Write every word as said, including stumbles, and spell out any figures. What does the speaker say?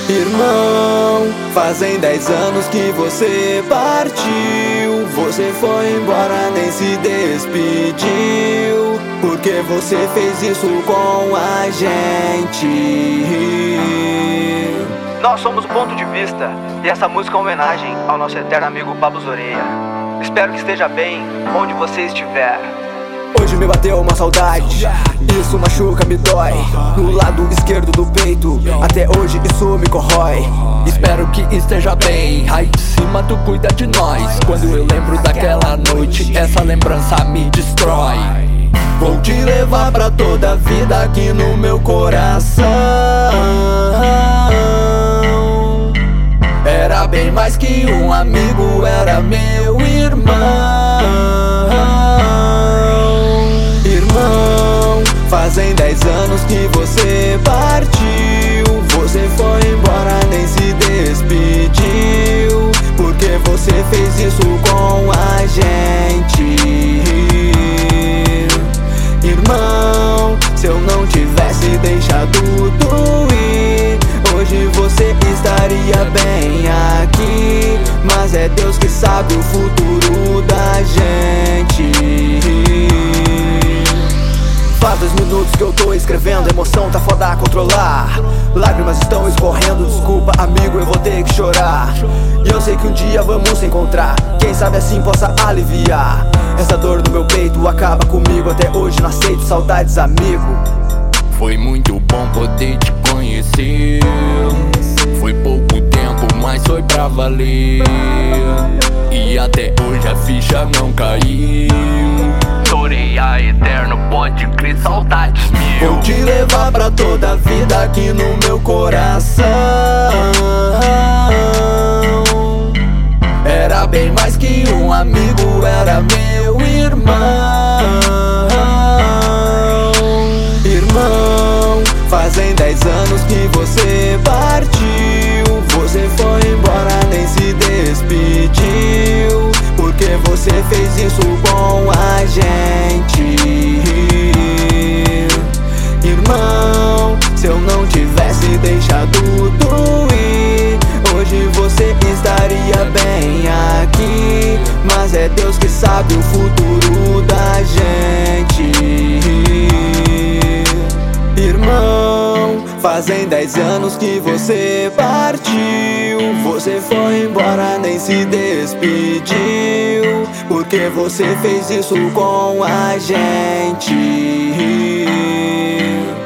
Irmão, fazem dez anos que você partiu. Você foi embora, nem se despediu. Porque você fez isso com a gente. Nós somos o Ponto de Vista, e essa música é uma homenagem ao nosso eterno amigo Pablo Zoreia. Espero que esteja bem onde você estiver. Hoje me bateu uma saudade, isso machuca, me dói. No lado esquerdo do peito, até hoje isso me corrói. Espero que esteja bem, aí de cima tu cuida de nós. Quando eu lembro daquela noite, essa lembrança me destrói. Vou te levar pra toda a vida aqui no meu coração. Era bem mais que um amigo, era meu irmão. Irmão, fazem dez anos que você partiu. Você foi embora, nem se despediu. Porque você fez isso com a gente. Irmão, se eu não tivesse deixado tu ir, hoje você estaria bem aqui. Mas é Deus que sabe o futuro da gente. Faz dois minutos que eu tô escrevendo, a emoção tá foda a controlar. Lágrimas estão escorrendo, desculpa amigo, eu vou ter que chorar. E eu sei que um dia vamos se encontrar, quem sabe assim possa aliviar. Essa dor no meu peito acaba comigo, até hoje não aceito saudades, amigo. Foi muito bom poder te conhecer. Foi pouco tempo, mas foi pra valer. E até hoje a ficha não caiu. Zoreia eterno, pode crer, saudades mil. Vou te levar pra toda a vida aqui no meu coração. Era bem mais que um amigo, era meu irmão. Irmão, fazem dez anos que você partiu. Você foi embora, nem se despediu. Porque você fez isso com a gente. Irmão, se eu não tivesse deixado tu ir, hoje você estaria bem aqui. Mas é Deus que sabe o futuro da gente. Irmão, fazem dez anos que você partiu. Você foi embora, nem se despediu. Porque você fez isso com a gente.